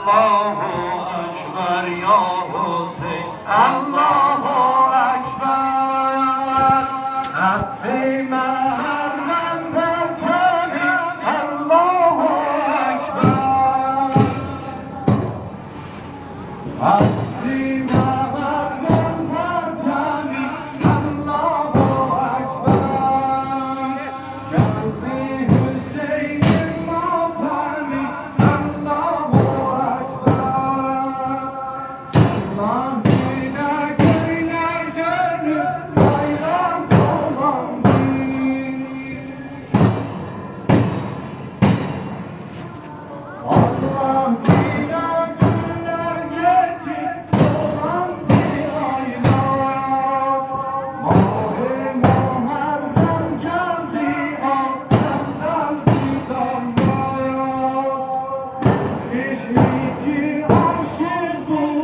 الله اکبر یا حسین الله اکبر هستی محرم پرچمی الله اکبر هستی محرم پرچمی الله اکبر جلوه حسین ماتمی الله اکبر Allah bina gönler gönül bayram dolandı Allah bina gönler geçip dolandı aylar Mahe Muharrem geldi alttan daldı damlar İşmici aşık bu